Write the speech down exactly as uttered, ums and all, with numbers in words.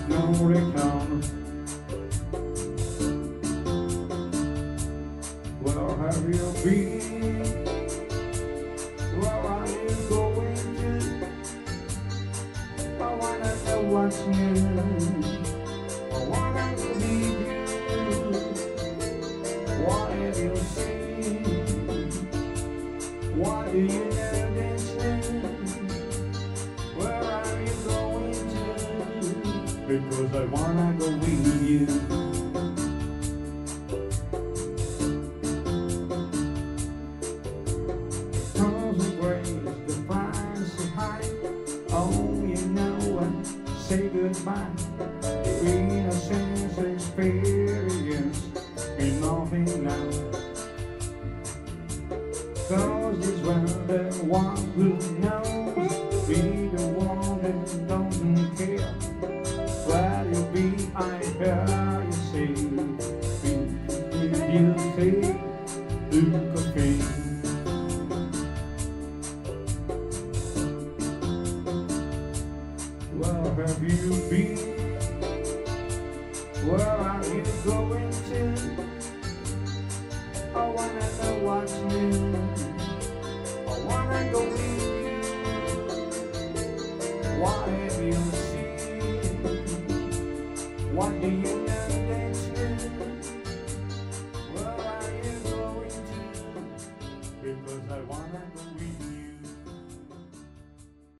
no return. Where have you been? Where are you going to? I wanna know what's new. I wanna believe you. What have you seen? What do you know that's new? Where are you going to? Because I wanna go with you. Say goodbye to innocence experience in nothing now. Cause this world, the one who knows, be the one that doesn't care. Where you be, I hear you say, if you take the cocaine. Where have you been? Where are you going to? I wanna know what's new.